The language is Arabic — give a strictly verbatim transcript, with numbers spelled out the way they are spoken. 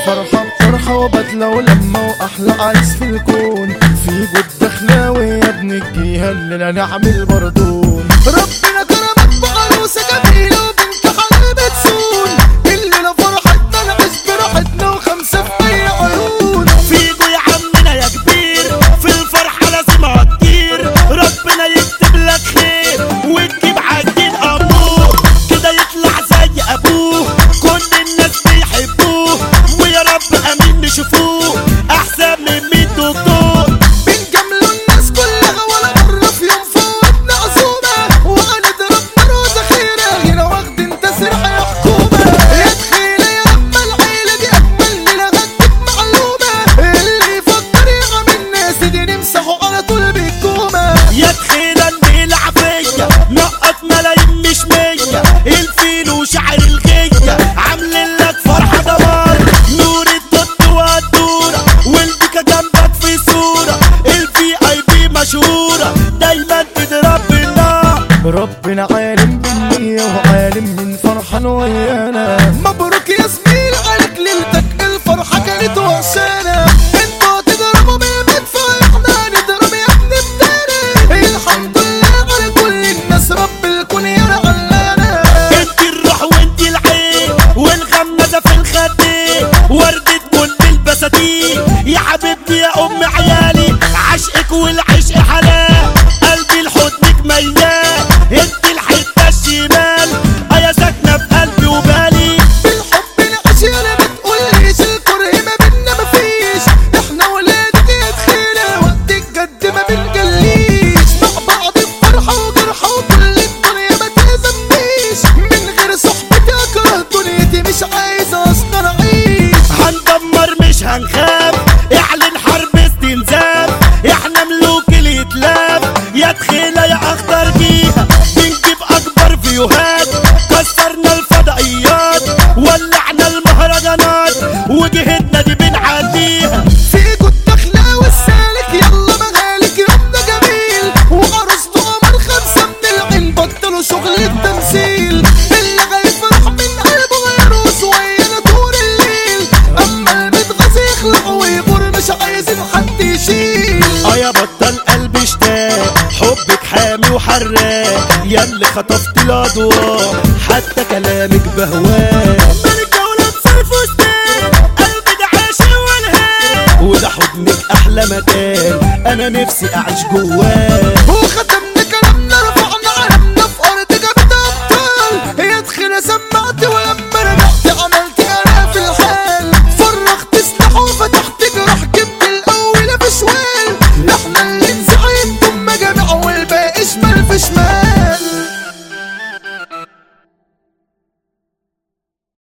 الفرحة بطرحة وبدلة ولما وأحلى عريس في الكون. في جود دخلاوي يا ابن الجيهة اللي نعمل بردون. ربنا كرمك بعروسة جميلة وبنت حلال بتسون. الليلة فرحتنا نعيش براحتنا وخمسة في مية عيون. فيجو يا عمنا يا كبير في الفرحة لازم هتطير. ربنا يكتب لك خير وتجيب عجين أمور كده يطلع زي أبوه. كل الناس بيحبوه ويا رب أمين نشوفوه أحسن من مية دكتور. بنجاملوا الناس كلها ولا مرة في يوم فوتنا عزومة. وهنضرب نار ذخيرة هنا واخدين تسريح يا حكومة. يا تخيلة يا أما العيلة دي أجمل ليلة هديك معلومة. اللي يفكر يعمل الناس دي نمسحه على طول بالكومة. يا تخيلة الليلة عافية نقط ملايين مش مية. الفيل وشعر الغية عاملين لك فرحة دمار. نور الدط والدورة والبيكا جنبك في صورة. الفي اي بي مشهورة دايما تضرب بالنار. ربنا عالم بالنية وعالم من فرحان ويانا. مبروك يا زميل عليك ليلتك الفرحة كانت وحشانة. انتوا تضربوا بالمدفع احنا نضرب يا ابن التاني. الحمد لله على كل الناس رب الكون يا علانة. انت الروح وانت العين والغمزة في الخدين. وردة كل البساتين يا حبيبتي يا ام عيالي. عشقك والعشق حلال قلبي لحضنك ميال. انت الحتة الشمال ايا ساكنة بقلبي وبالي. بالحب نعيش يالا بتقوليش الكره ما بينا مفيش. احنا ولادك يا تخيلة وقت الجد ما بنجليش. مع بعض بفرحة وجرحة وكل الدنيا ما تهزمنيش. من غير صحبتي اكره دنيتي مش عايزة اصلا اعيش. هندمر مش هنخاف اعلن حرب استنزاف. احنا ملوك الاتلاف يا تخيلة يا اخضر جيها. بنجيب اكبر فيوهات كسرنا الفضائيات ولعنا المهرجانات وجهتنا دي بنعديها. فيكوا الدخلة والسالك يلا مغالك يومنا جميل. وعروسته قمر خمسة من العين بطلوا شغل التمثيل. اللي هيفرح من قلبه ويروس ويانا طول الليل. اما المتغاظ يخلع ويغور مش عايزين حد يشيل. اه يا بطل قلبي اشتاق حبك حامي وحراق. يا اللي خطفت الاضواء حتى كلامك بهواه. ملكة ولاد صيف وستان قلبي ده عاشق والهان. وده حضنك احلى مكان انا نفسي اعيش جواه.